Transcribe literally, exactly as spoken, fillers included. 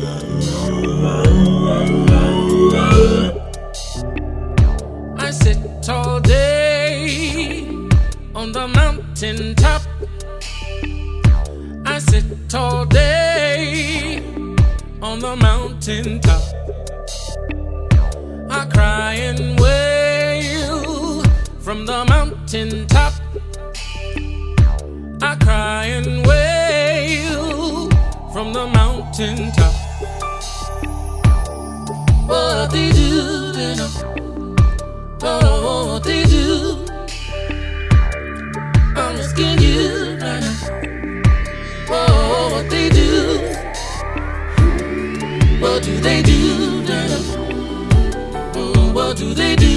I sit all day on the mountain top. I sit all day on the mountain top. I cry and wail from the mountain top. I cry and wail from the mountain top. What they do, they know. Oh, what they do. I'm asking you right now. Oh, what they do. What do they do, they know. Oh, what do they do?